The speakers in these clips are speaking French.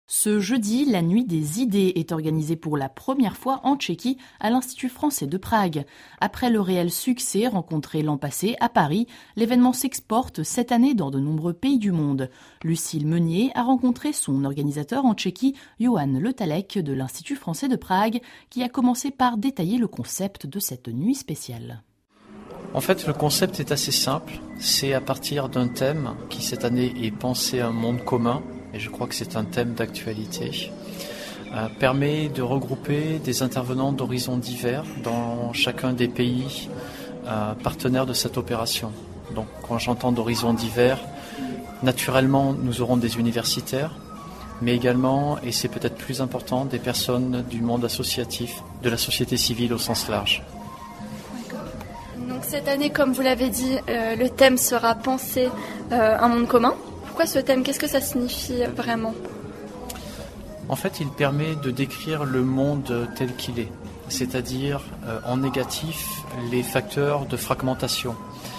Ce jeudi, la Nuit des idées est organisée pour la première fois en Tchéquie à l'Institut français de Prague. Après le réel succès rencontré l'an passé à Paris, l'événement s'exporte cette année dans de nombreux pays du monde. Lucille Meunier a rencontré son organisateur en Tchéquie, Johan Le Talek de l'Institut français de Prague, qui a commencé par détailler le concept de cette nuit spéciale. En fait, le concept est assez simple. C'est à partir d'un thème qui cette année est pensé un monde commun. Et je crois que c'est un thème d'actualité, permet de regrouper des intervenants d'horizons divers dans chacun des pays partenaires de cette opération. Donc quand j'entends d'horizons divers, naturellement nous aurons des universitaires, mais également, et c'est peut-être plus important, des personnes du monde associatif, de la société civile au sens large. Donc cette année, comme vous l'avez dit, le thème sera penser un monde commun. Pourquoi ce thème ? Qu'est-ce que ça signifie vraiment ? En fait, il permet de décrire le monde tel qu'il est, c'est-à-dire en négatif les facteurs de fragmentation.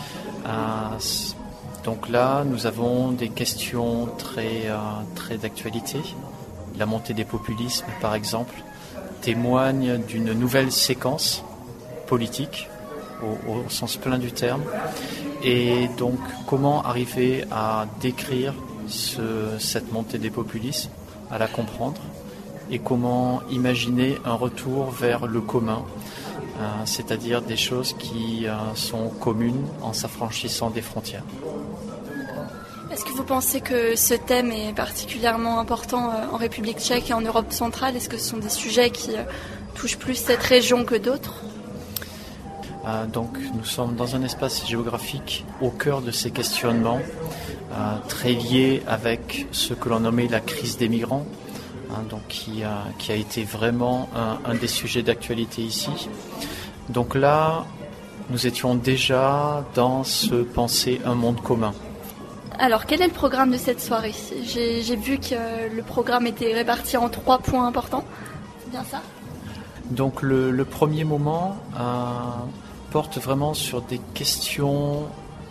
Donc là, nous avons des questions très d'actualité. La montée des populismes, par exemple, témoigne d'une nouvelle séquence politique, au sens plein du terme. Et donc, comment arriver à décrire cette montée des populismes, à la comprendre, et comment imaginer un retour vers le commun, c'est-à-dire des choses qui sont communes en s'affranchissant des frontières. Est-ce que vous pensez que ce thème est particulièrement important en République tchèque et en Europe centrale ? Est-ce que ce sont des sujets qui touchent plus cette région que d'autres ? Donc nous sommes dans un espace géographique au cœur de ces questionnements, très liés avec ce que l'on nommait la crise des migrants, donc qui a été vraiment un des sujets d'actualité ici. Donc là, nous étions déjà dans ce penser un monde commun. Alors, quel est le programme de cette soirée ? J'ai vu que le programme était réparti en 3 points importants. C'est bien ça ? Donc le premier moment porte vraiment sur des questions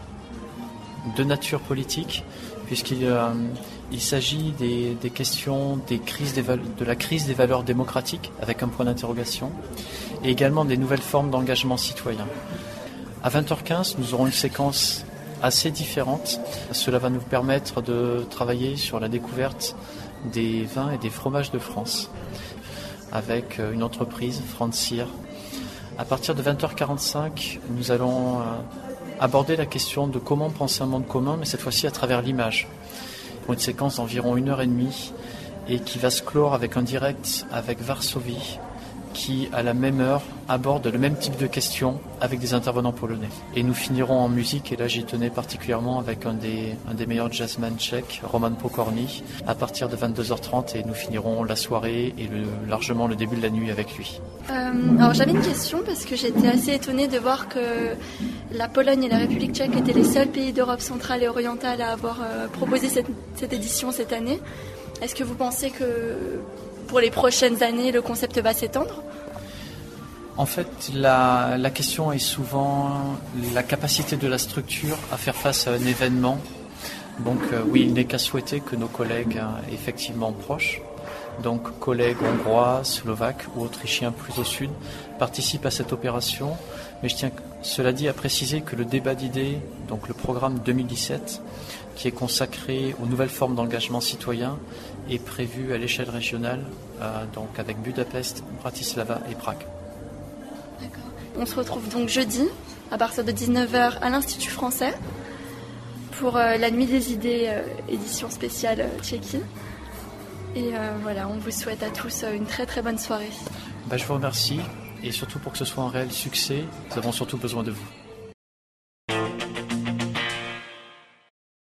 de nature politique, puisqu'il s'agit des questions de la crise des valeurs démocratiques, avec un point d'interrogation, et également des nouvelles formes d'engagement citoyen. À 20h15, nous aurons une séquence assez différente. Cela va nous permettre de travailler sur la découverte des vins et des fromages de France, avec une entreprise, Francir. À partir de 20h45, nous allons aborder la question de comment penser un monde commun, mais cette fois-ci à travers l'image, pour une séquence d'environ 1h30 et qui va se clore avec un direct avec Varsovie, qui à la même heure aborde le même type de questions avec des intervenants polonais. Et nous finirons en musique, et là j'y tenais particulièrement, avec un des meilleurs jazzmen tchèques, Roman Pokorny, à partir de 22h30, et nous finirons la soirée et largement le début de la nuit avec lui. Alors j'avais une question, parce que j'étais assez étonnée de voir que la Pologne et la République tchèque étaient les seuls pays d'Europe centrale et orientale à avoir proposé cette édition cette année. Est-ce que vous pensez que pour les prochaines années, le concept va s'étendre ? En fait, la question est souvent la capacité de la structure à faire face à un événement. Donc oui, il n'est qu'à souhaiter que nos collègues effectivement proches, donc collègues hongrois, slovaques ou autrichiens plus au sud, participent à cette opération. Mais je tiens, cela dit, à préciser que le débat d'idées, donc le programme 2017, qui est consacré aux nouvelles formes d'engagement citoyen, est prévu à l'échelle régionale, donc avec Budapest, Bratislava et Prague. D'accord. On se retrouve donc jeudi, à partir de 19h, à l'Institut français, pour la Nuit des idées, édition spéciale Tchéquie. Et voilà, on vous souhaite à tous une très très bonne soirée. Je vous remercie, et surtout pour que ce soit un réel succès, nous avons surtout besoin de vous.